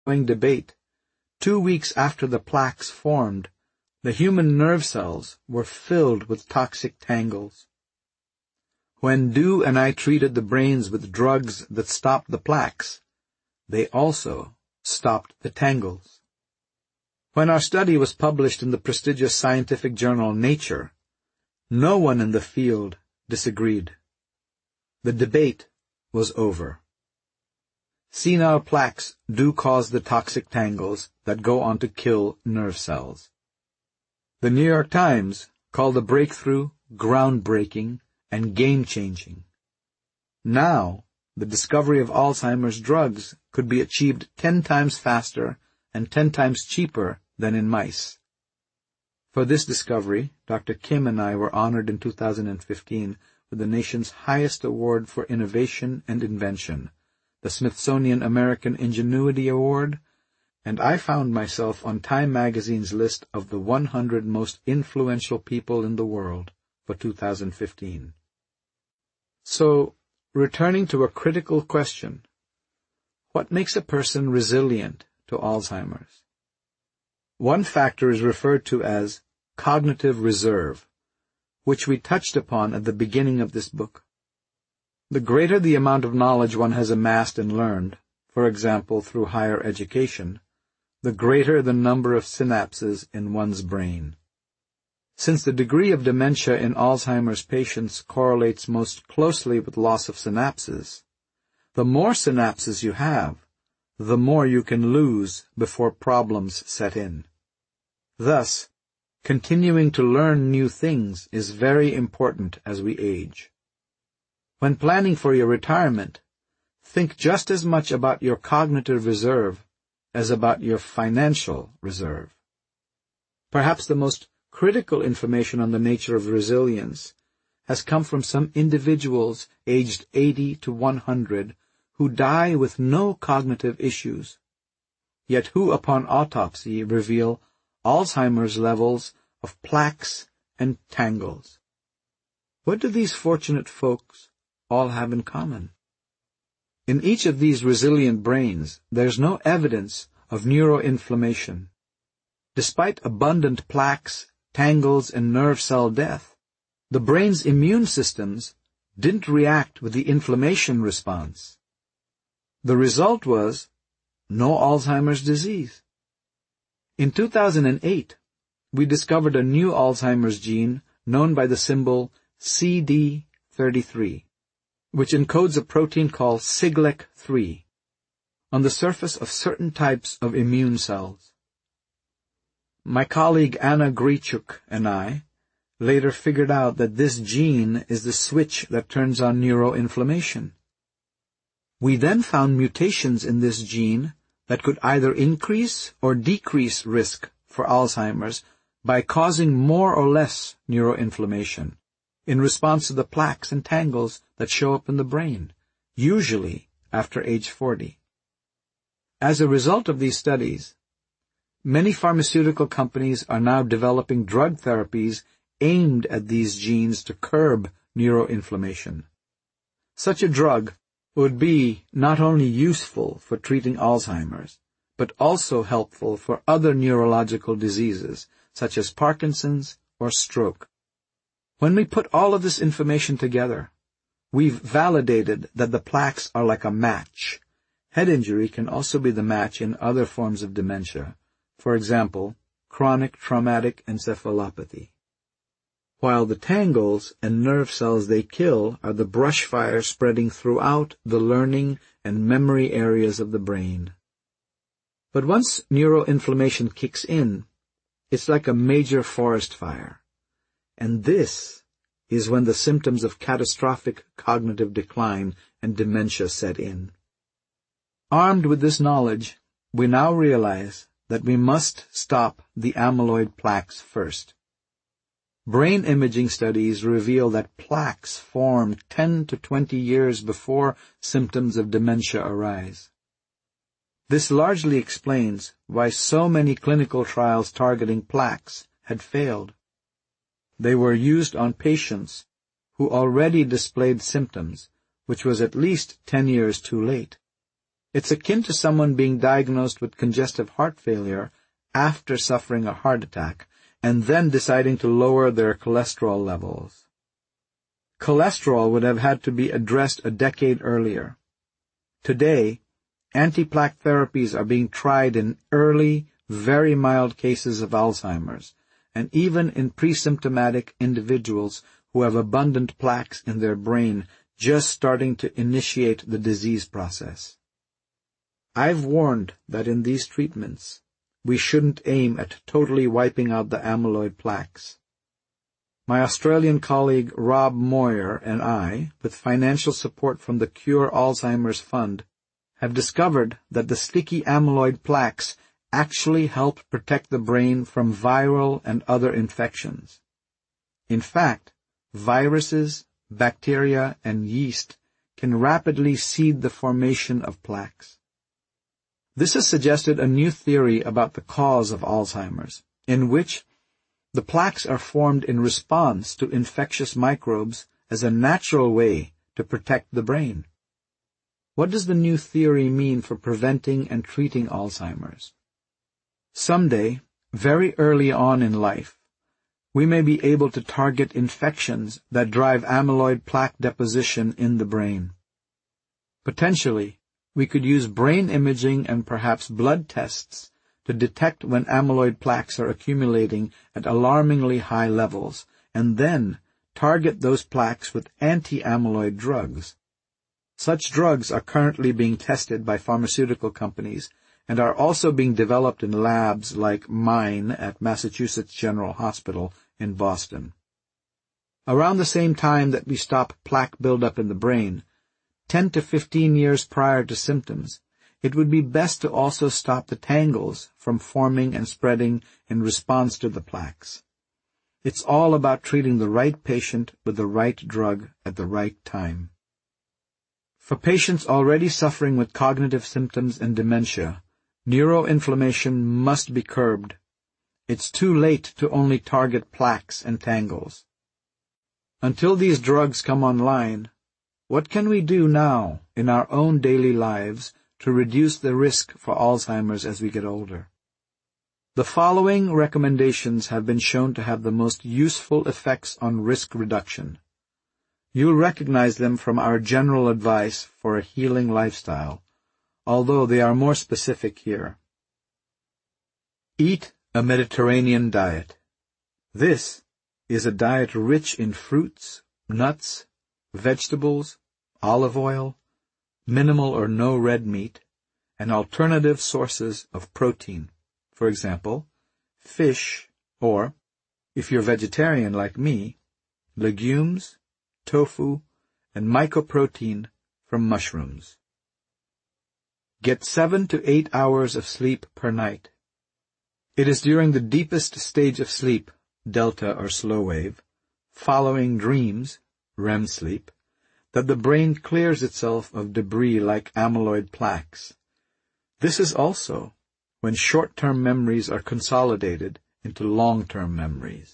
debate, 2 weeks after the plaques formed, the human nerve cells were filled with toxic tangles. When Dew and I treated the brains with drugs that stopped the plaques, they also stopped the tangles. When our study was published in the prestigious scientific journal Nature, no one in the field disagreed. The debate was over. Senile plaques do cause the toxic tangles that go on to kill nerve cells. The New York Times called the breakthrough groundbreaking and game-changing. Now, the discovery of Alzheimer's drugs could be achieved 10 times faster and 10 times cheaper than in mice. For this discovery, Dr. Kim and I were honored in 2015 with the nation's highest award for innovation and invention, the Smithsonian American Ingenuity Award, and I found myself on Time magazine's list of the 100 most influential people in the world for 2015. So, returning to a critical question, what makes a person resilient to Alzheimer's? One factor is referred to as cognitive reserve, which we touched upon at the beginning of this book. The greater the amount of knowledge one has amassed and learned, for example through higher education, the greater the number of synapses in one's brain. Since the degree of dementia in Alzheimer's patients correlates most closely with loss of synapses, the more synapses you have, the more you can lose before problems set in. Thus, continuing to learn new things is very important as we age. When planning for your retirement, think just as much about your cognitive reserve as about your financial reserve. Perhaps the most critical information on the nature of resilience has come from some individuals aged 80 to 100 who die with no cognitive issues, yet who upon autopsy reveal Alzheimer's levels of plaques and tangles. What do these fortunate folks all have in common? In each of these resilient brains, there's no evidence of neuroinflammation. Despite abundant plaques, tangles, and nerve cell death, the brain's immune systems didn't react with the inflammation response. The result was no Alzheimer's disease. In 2008, we discovered a new Alzheimer's gene known by the symbol CD33, which encodes a protein called Siglec-3 on the surface of certain types of immune cells. My colleague Anna Grichuk and I later figured out that this gene is the switch that turns on neuroinflammation. We then found mutations in this gene that could either increase or decrease risk for Alzheimer's by causing more or less neuroinflammation in response to the plaques and tangles that show up in the brain, usually after age 40. As a result of these studies, many pharmaceutical companies are now developing drug therapies aimed at these genes to curb neuroinflammation. Such a drug would be not only useful for treating Alzheimer's, but also helpful for other neurological diseases, such as Parkinson's or stroke. When we put all of this information together, we've validated that the plaques are like a match. Head injury can also be the match in other forms of dementia, for example, chronic traumatic encephalopathy. While the tangles and nerve cells they kill are the brush fire spreading throughout the learning and memory areas of the brain. But once neuroinflammation kicks in, it's like a major forest fire. And this is when the symptoms of catastrophic cognitive decline and dementia set in. Armed with this knowledge, we now realize that we must stop the amyloid plaques first. Brain imaging studies reveal that plaques form 10 to 20 years before symptoms of dementia arise. This largely explains why so many clinical trials targeting plaques had failed. They were used on patients who already displayed symptoms, which was at least 10 years too late. It's akin to someone being diagnosed with congestive heart failure after suffering a heart attack and then deciding to lower their cholesterol levels. Cholesterol would have had to be addressed a decade earlier. Today, anti-plaque therapies are being tried in early, very mild cases of Alzheimer's, and even in pre-symptomatic individuals who have abundant plaques in their brain just starting to initiate the disease process. I've warned that in these treatments, we shouldn't aim at totally wiping out the amyloid plaques. My Australian colleague Rob Moyer and I, with financial support from the Cure Alzheimer's Fund, have discovered that the sticky amyloid plaques actually help protect the brain from viral and other infections. In fact, viruses, bacteria, and yeast can rapidly seed the formation of plaques. This has suggested a new theory about the cause of Alzheimer's, in which the plaques are formed in response to infectious microbes as a natural way to protect the brain. What does the new theory mean for preventing and treating Alzheimer's? Someday, very early on in life, we may be able to target infections that drive amyloid plaque deposition in the brain. Potentially, we could use brain imaging and perhaps blood tests to detect when amyloid plaques are accumulating at alarmingly high levels, and then target those plaques with anti-amyloid drugs. Such drugs are currently being tested by pharmaceutical companies and are also being developed in labs like mine at Massachusetts General Hospital in Boston. Around the same time that we stop plaque buildup in the brain, 10 to 15 years prior to symptoms, it would be best to also stop the tangles from forming and spreading in response to the plaques. It's all about treating the right patient with the right drug at the right time. For patients already suffering with cognitive symptoms and dementia, neuroinflammation must be curbed. It's too late to only target plaques and tangles. Until these drugs come online, what can we do now in our own daily lives to reduce the risk for Alzheimer's as we get older? The following recommendations have been shown to have the most useful effects on risk reduction. You'll recognize them from our general advice for a healing lifestyle, although they are more specific here. Eat a Mediterranean diet. This is a diet rich in fruits, nuts, vegetables, olive oil, minimal or no red meat, and alternative sources of protein. For example, fish, or, if you're vegetarian like me, legumes, tofu, and mycoprotein from mushrooms. Get 7 to 8 hours of sleep per night. It is during the deepest stage of sleep, delta or slow wave, following dreams, REM sleep, that the brain clears itself of debris like amyloid plaques. This is also when short-term memories are consolidated into long-term memories.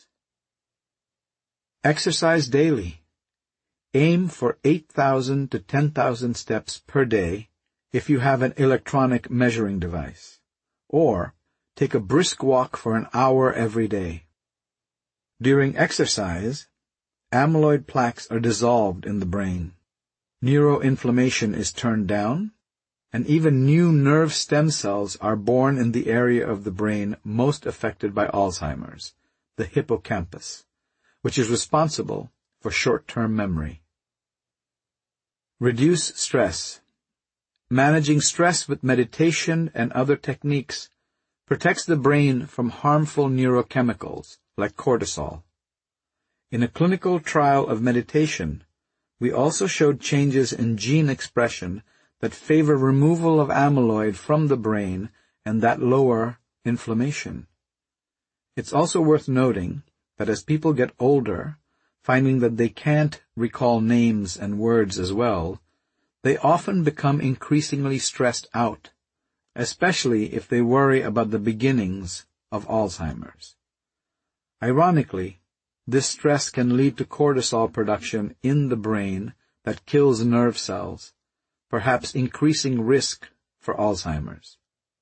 Exercise daily. Aim for 8,000 to 10,000 steps per day if you have an electronic measuring device, or take a brisk walk for an hour every day. During exercise, amyloid plaques are dissolved in the brain. Neuroinflammation is turned down, and even new nerve stem cells are born in the area of the brain most affected by Alzheimer's, the hippocampus, which is responsible for short-term memory. Reduce stress. Managing stress with meditation and other techniques protects the brain from harmful neurochemicals like cortisol. In a clinical trial of meditation, we also showed changes in gene expression that favor removal of amyloid from the brain and that lower inflammation. It's also worth noting that as people get older, finding that they can't recall names and words as well, they often become increasingly stressed out, especially if they worry about the beginnings of Alzheimer's. Ironically, this stress can lead to cortisol production in the brain that kills nerve cells, perhaps increasing risk for Alzheimer's.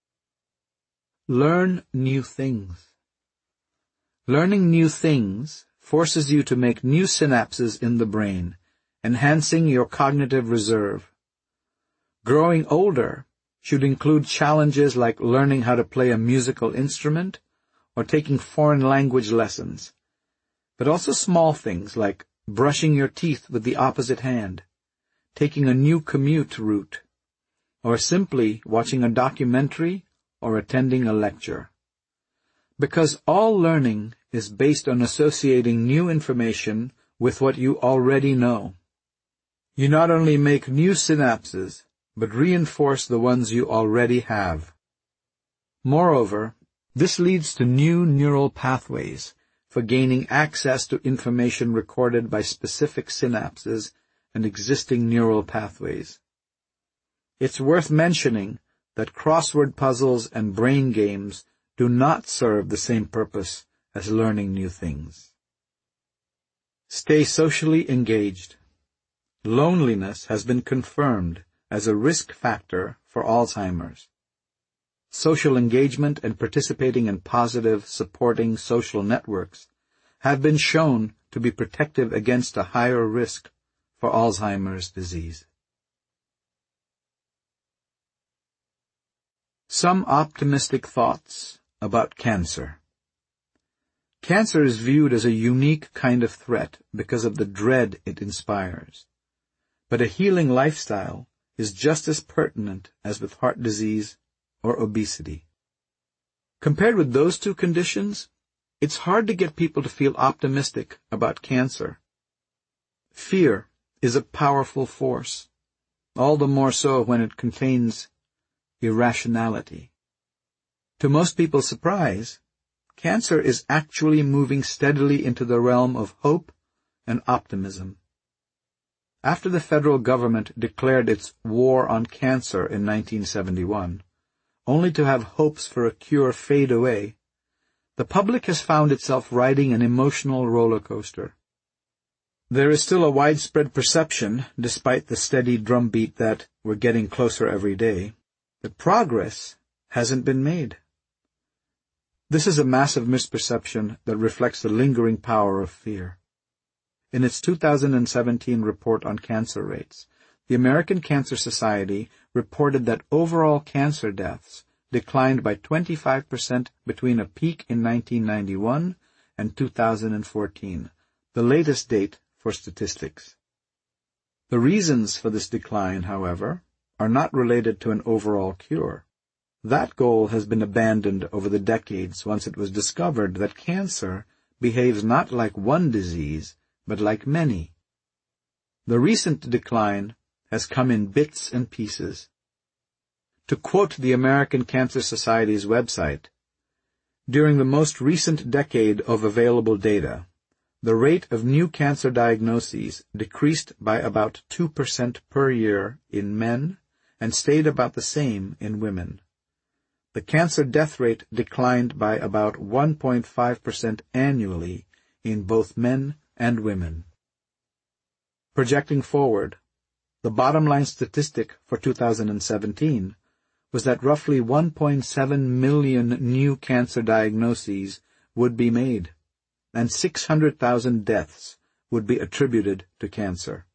Learn new things. Learning new things forces you to make new synapses in the brain, enhancing your cognitive reserve. Growing older should include challenges like learning how to play a musical instrument or taking foreign language lessons, but also small things like brushing your teeth with the opposite hand, taking a new commute route, or simply watching a documentary or attending a lecture. Because all learning is based on associating new information with what you already know. You not only make new synapses, but reinforce the ones you already have. Moreover, this leads to new neural pathways for gaining access to information recorded by specific synapses and existing neural pathways. It's worth mentioning that crossword puzzles and brain games do not serve the same purpose as learning new things. Stay socially engaged. Loneliness has been confirmed as a risk factor for Alzheimer's. Social engagement and participating in positive, supporting social networks have been shown to be protective against a higher risk for Alzheimer's disease. Some optimistic thoughts about cancer. Cancer is viewed as a unique kind of threat because of the dread it inspires. But a healing lifestyle is just as pertinent as with heart disease or obesity. Compared with those two conditions, it's hard to get people to feel optimistic about cancer. Fear is a powerful force, all the more so when it contains irrationality. To most people's surprise, cancer is actually moving steadily into the realm of hope and optimism. After the federal government declared its war on cancer in 1971, only to have hopes for a cure fade away, the public has found itself riding an emotional roller coaster. There is still a widespread perception, despite the steady drumbeat that we're getting closer every day, that progress hasn't been made. This is a massive misperception that reflects the lingering power of fear. In its 2017 report on cancer rates, the American Cancer Society reported that overall cancer deaths declined by 25% between a peak in 1991 and 2014, the latest date for statistics. The reasons for this decline, however, are not related to an overall cure. That goal has been abandoned over the decades once it was discovered that cancer behaves not like one disease, but like many. The recent decline has come in bits and pieces. To quote the American Cancer Society's website, during the most recent decade of available data, the rate of new cancer diagnoses decreased by about 2% per year in men and stayed about the same in women. The cancer death rate declined by about 1.5% annually in both men and women. Projecting forward, the bottom line statistic for 2017 was that roughly 1.7 million new cancer diagnoses would be made, and 600,000 deaths would be attributed to cancer.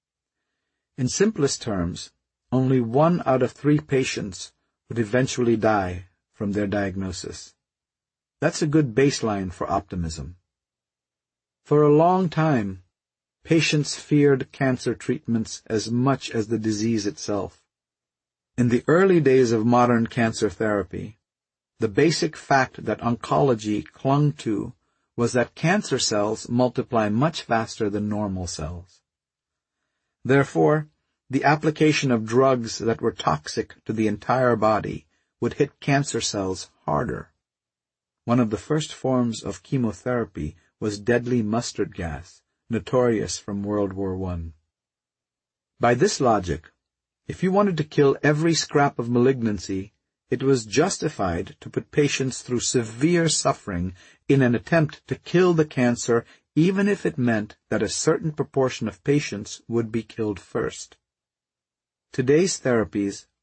In simplest terms, only 1 out of 3 patients would eventually die from their diagnosis. That's a good baseline for optimism. For a long time, patients feared cancer treatments as much as the disease itself. In the early days of modern cancer therapy, the basic fact that oncology clung to was that cancer cells multiply much faster than normal cells. Therefore, the application of drugs that were toxic to the entire body would hit cancer cells harder. One of the first forms of chemotherapy was deadly mustard gas, notorious from World War I. By this logic, if you wanted to kill every scrap of malignancy, it was justified to put patients through severe suffering in an attempt to kill the cancer, even if it meant that a certain proportion of patients would be killed first. Today's therapies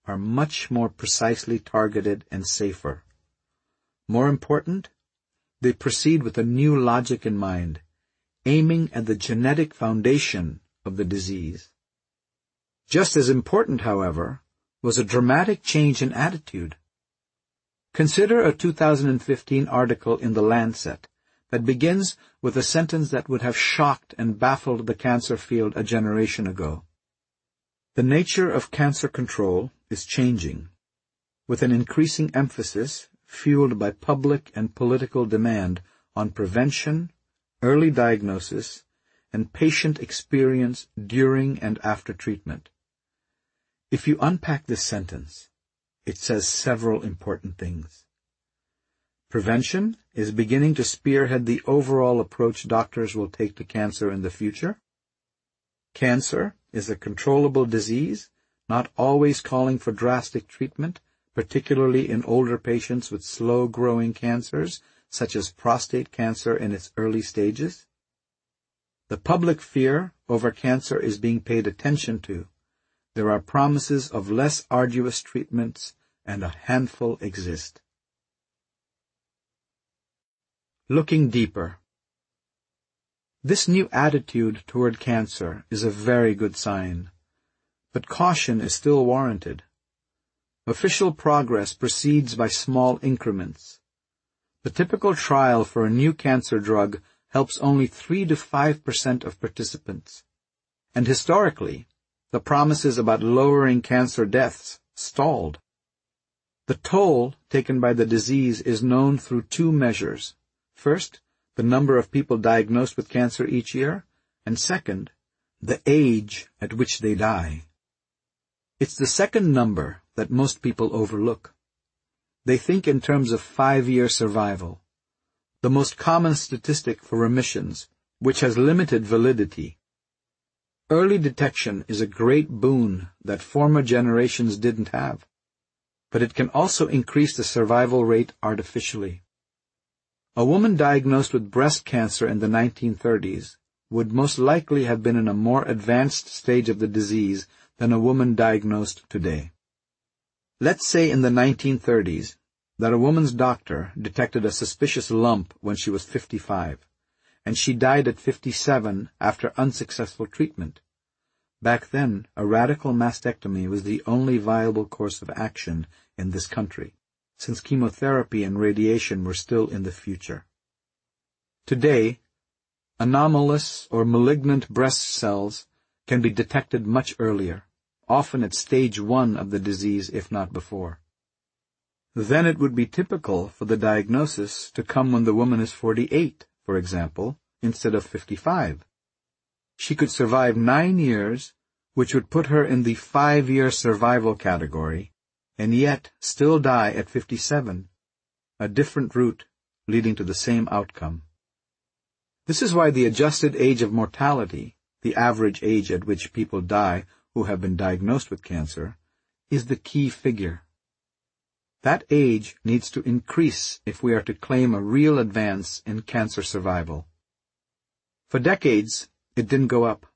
are much more precisely targeted and safer. More important, they proceed with a new logic in mind, aiming at the genetic foundation of the disease. Just as important, however, was a dramatic change in attitude. Consider a 2015 article in The Lancet that begins with a sentence that would have shocked and baffled the cancer field a generation ago. The nature of cancer control is changing, with an increasing emphasis fueled by public and political demand on prevention, early diagnosis, and patient experience during and after treatment. If you unpack this sentence, it says several important things. Prevention is beginning to spearhead the overall approach doctors will take to cancer in the future. Cancer is a controllable disease, not always calling for drastic treatment, particularly in older patients with slow-growing cancers, such as prostate cancer in its early stages. The public fear over cancer is being paid attention to. There are promises of less arduous treatments, and a handful exist. Looking deeper. This new attitude toward cancer is a very good sign, but caution is still warranted. Official progress proceeds by small increments. The typical trial for a new cancer drug helps only 3 to 5% of participants, and historically, the promises about lowering cancer deaths stalled. The toll taken by the disease is known through 2 measures. First, the number of people diagnosed with cancer each year, and second, the age at which they die. It's the second number that most people overlook. They think in terms of 5-year survival, the most common statistic for remissions, which has limited validity. Early detection is a great boon that former generations didn't have, but it can also increase the survival rate artificially. A woman diagnosed with breast cancer in the 1930s would most likely have been in a more advanced stage of the disease than a woman diagnosed today. Let's say in the 1930s that a woman's doctor detected a suspicious lump when she was 55, and she died at 57 after unsuccessful treatment. Back then, a radical mastectomy was the only viable course of action in this country, since chemotherapy and radiation were still in the future. Today, anomalous or malignant breast cells can be detected much earlier, often at stage 1 of the disease, if not before. Then it would be typical for the diagnosis to come when the woman is 48, for example, instead of 55. She could survive 9 years, which would put her in the 5-year survival category, and yet still die at 57, a different route leading to the same outcome. This is why the adjusted age of mortality, the average age at which people die who have been diagnosed with cancer, is the key figure. That age needs to increase if we are to claim a real advance in cancer survival. For decades, it didn't go up.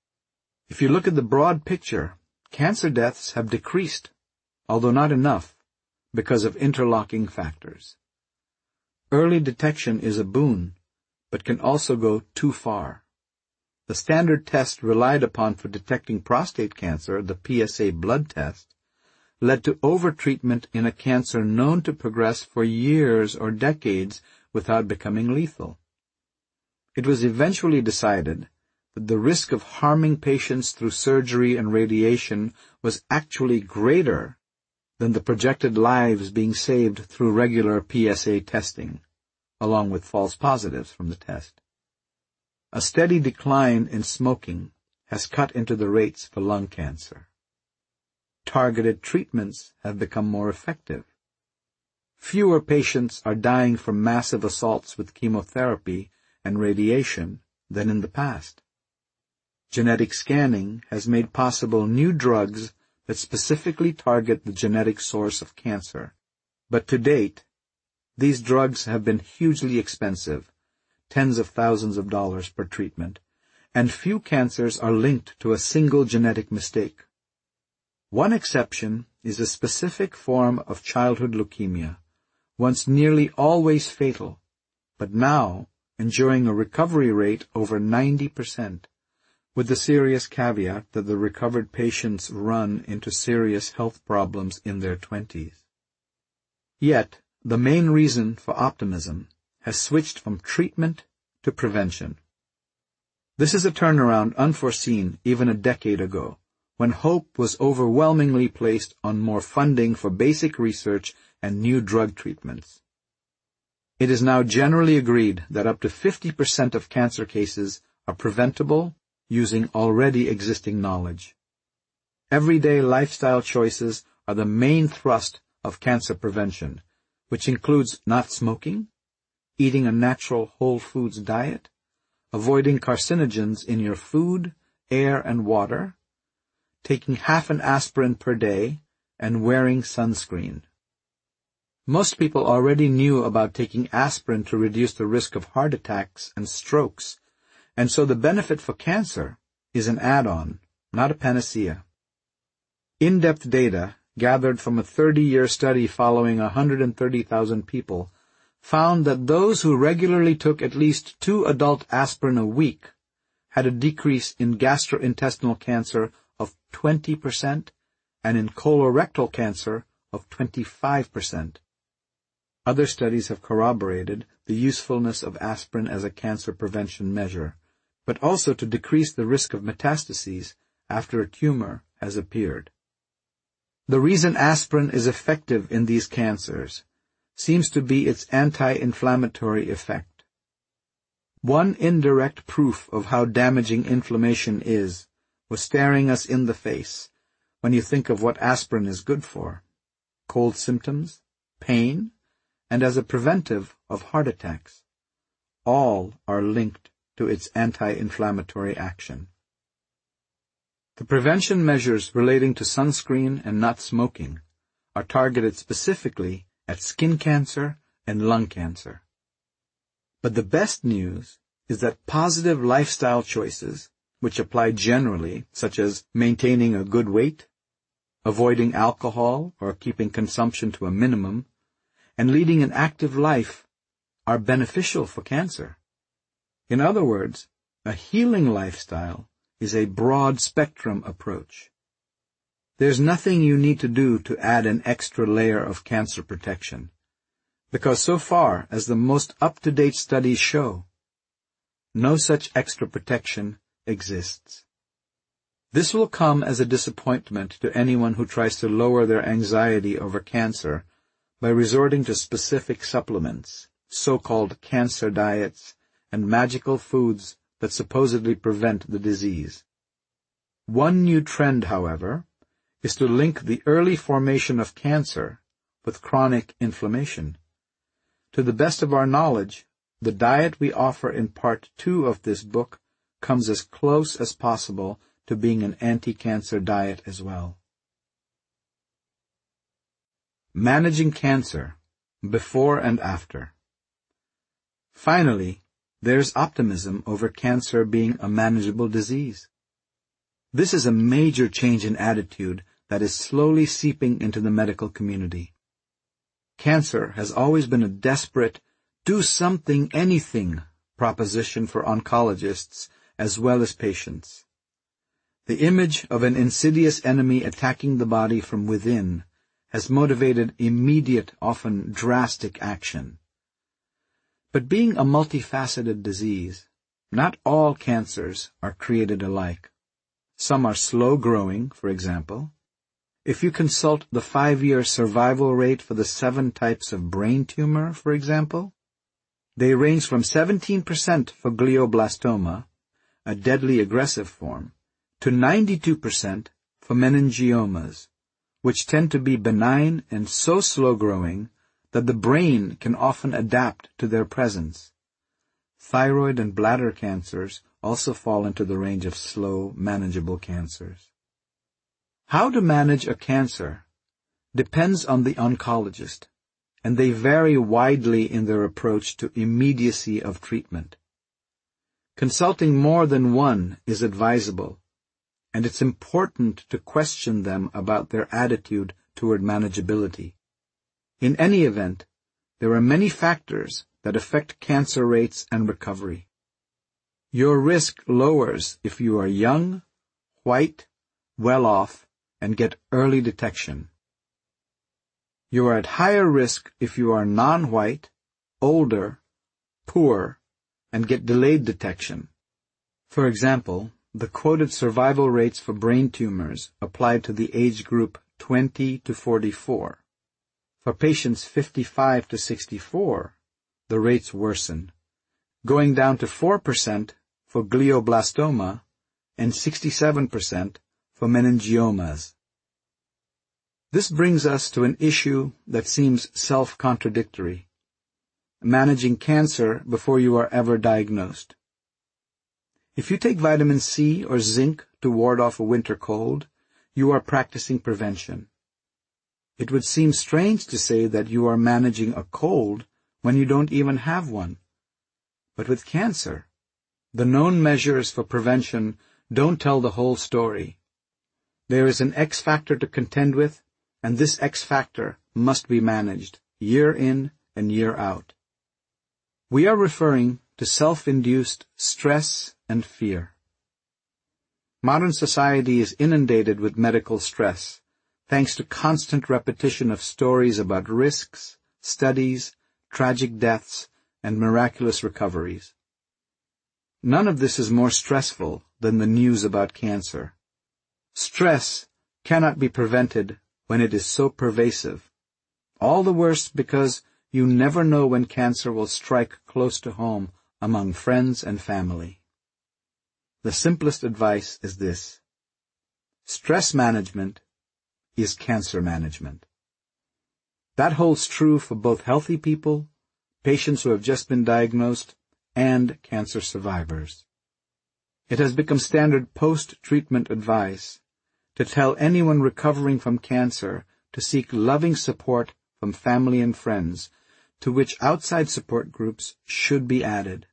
If you look at the broad picture, cancer deaths have decreased, although not enough, because of interlocking factors. Early detection is a boon, but can also go too far. The standard test relied upon for detecting prostate cancer, the PSA blood test, led to overtreatment in a cancer known to progress for years or decades without becoming lethal. It was eventually decided that the risk of harming patients through surgery and radiation was actually greater than the projected lives being saved through regular PSA testing, along with false positives from the test. A steady decline in smoking has cut into the rates for lung cancer. Targeted treatments have become more effective. Fewer patients are dying from massive assaults with chemotherapy and radiation than in the past. Genetic scanning has made possible new drugs that specifically target the genetic source of cancer. But to date, these drugs have been hugely expensive, tens of thousands of dollars per treatment, and few cancers are linked to a single genetic mistake. One exception is a specific form of childhood leukemia, once nearly always fatal, but now enjoying a recovery rate over 90%, with the serious caveat that the recovered patients run into serious health problems in their 20s. Yet, the main reason for optimism has switched from treatment to prevention. This is a turnaround unforeseen even a decade ago, when hope was overwhelmingly placed on more funding for basic research and new drug treatments. It is now generally agreed that up to 50% of cancer cases are preventable using already existing knowledge. Everyday lifestyle choices are the main thrust of cancer prevention, which includes not smoking, eating a natural whole foods diet, avoiding carcinogens in your food, air, and water, taking half an aspirin per day, and wearing sunscreen. Most people already knew about taking aspirin to reduce the risk of heart attacks and strokes, and so the benefit for cancer is an add-on, not a panacea. In-depth data, gathered from a 30-year study following 130,000 people, found that those who regularly took at least 2 adult aspirin a week had a decrease in gastrointestinal cancer of 20% and in colorectal cancer of 25%. Other studies have corroborated the usefulness of aspirin as a cancer prevention measure, but also to decrease the risk of metastases after a tumor has appeared. The reason aspirin is effective in these cancers seems to be its anti-inflammatory effect. One indirect proof of how damaging inflammation is was staring us in the face when you think of what aspirin is good for: cold symptoms, pain, and as a preventive of heart attacks. All are linked to its anti-inflammatory action. The prevention measures relating to sunscreen and not smoking are targeted specifically at skin cancer and lung cancer. But the best news is that positive lifestyle choices, which apply generally, such as maintaining a good weight, avoiding alcohol or keeping consumption to a minimum, and leading an active life, are beneficial for cancer. In other words, a healing lifestyle is a broad-spectrum approach. There's nothing you need to do to add an extra layer of cancer protection, because so far as the most up-to-date studies show, no such extra protection exists. This will come as a disappointment to anyone who tries to lower their anxiety over cancer by resorting to specific supplements, so-called cancer diets, and magical foods that supposedly prevent the disease. One new trend, however, is to link the early formation of cancer with chronic inflammation. To the best of our knowledge, the diet we offer in Part 2 of this book comes as close as possible to being an anti-cancer diet as well. Managing cancer, before and after. Finally, there's optimism over cancer being a manageable disease. This is a major change in attitude that is slowly seeping into the medical community. Cancer has always been a desperate, do something, anything proposition for oncologists as well as patients. The image of an insidious enemy attacking the body from within has motivated immediate, often drastic action. But being a multifaceted disease, not all cancers are created alike. Some are slow-growing, for example. If you consult the 5-year survival rate for the 7 types of brain tumor, for example, they range from 17% for glioblastoma, a deadly aggressive form, to 92% for meningiomas, which tend to be benign and so slow-growing that the brain can often adapt to their presence. Thyroid and bladder cancers also fall into the range of slow, manageable cancers. How to manage a cancer depends on the oncologist, and they vary widely in their approach to immediacy of treatment. Consulting more than one is advisable, and it's important to question them about their attitude toward manageability. In any event, there are many factors that affect cancer rates and recovery. Your risk lowers if you are young, white, well-off, and get early detection. You are at higher risk if you are non-white, older, poor, and get delayed detection. For example, the quoted survival rates for brain tumors applied to the age group 20 to 44. For patients 55 to 64, the rates worsen, going down to 4% for glioblastoma and 67% for meningiomas. This brings us to an issue that seems self-contradictory: managing cancer before you are ever diagnosed. If you take vitamin C or zinc to ward off a winter cold, you are practicing prevention. It would seem strange to say that you are managing a cold when you don't even have one. But with cancer, the known measures for prevention don't tell the whole story. There is an X factor to contend with, and this X factor must be managed year in and year out. We are referring to self-induced stress and fear. Modern society is inundated with medical stress, thanks to constant repetition of stories about risks, studies, tragic deaths, and miraculous recoveries. None of this is more stressful than the news about cancer. Stress cannot be prevented when it is so pervasive. All the worse because you never know when cancer will strike close to home among friends and family. The simplest advice is this: stress management is cancer management. That holds true for both healthy people, patients who have just been diagnosed, and cancer survivors. It has become standard post-treatment advice to tell anyone recovering from cancer to seek loving support from family and friends, to which outside support groups should be added.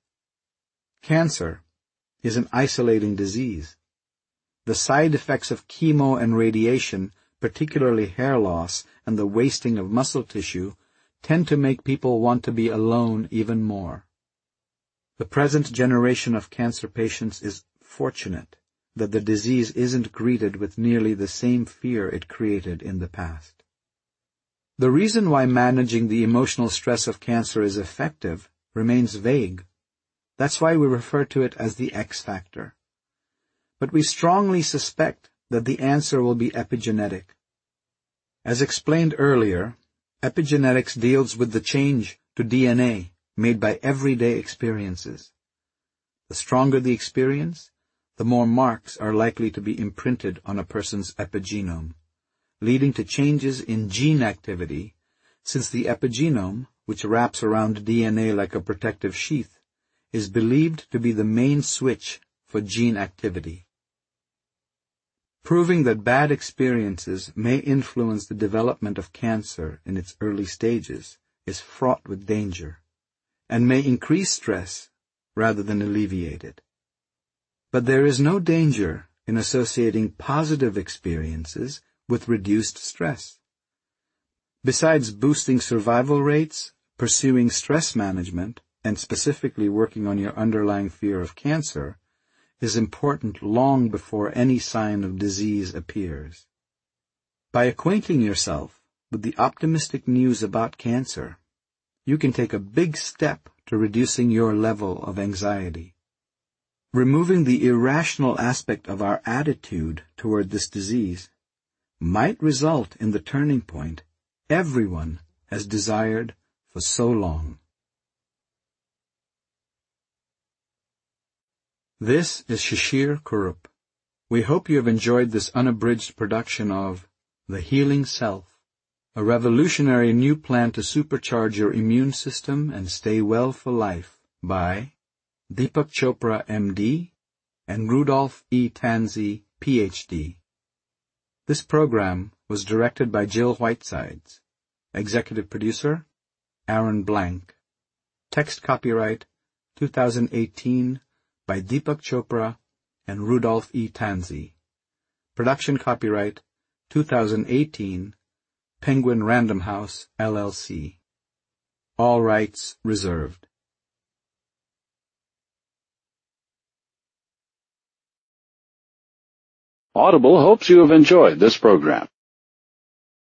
Cancer is an isolating disease. The side effects of chemo and radiation, particularly hair loss and the wasting of muscle tissue, tend to make people want to be alone even more. The present generation of cancer patients is fortunate that the disease isn't greeted with nearly the same fear it created in the past. The reason why managing the emotional stress of cancer is effective remains vague. That's why we refer to it as the X factor. But we strongly suspect that the answer will be epigenetic. As explained earlier, epigenetics deals with the change to DNA made by everyday experiences. The stronger the experience, the more marks are likely to be imprinted on a person's epigenome, leading to changes in gene activity, since the epigenome, which wraps around DNA like a protective sheath, is believed to be the main switch for gene activity. Proving that bad experiences may influence the development of cancer in its early stages is fraught with danger, and may increase stress rather than alleviate it. But there is no danger in associating positive experiences with reduced stress. Besides boosting survival rates, pursuing stress management, and specifically working on your underlying fear of cancer, is important long before any sign of disease appears. By acquainting yourself with the optimistic news about cancer, you can take a big step to reducing your level of anxiety. Removing the irrational aspect of our attitude toward this disease might result in the turning point everyone has desired for so long. This is Shishir Kurup. We hope you have enjoyed this unabridged production of The Healing Self, a revolutionary new plan to supercharge your immune system and stay well for life, by Deepak Chopra, M.D., and Rudolph E. Tanzi, Ph.D. This program was directed by Jill Whitesides. Executive producer, Aaron Blank. Text copyright 2018 by Deepak Chopra and Rudolph E. Tanzi. Production copyright 2018 Penguin Random House, LLC. All rights reserved. Audible hopes you have enjoyed this program.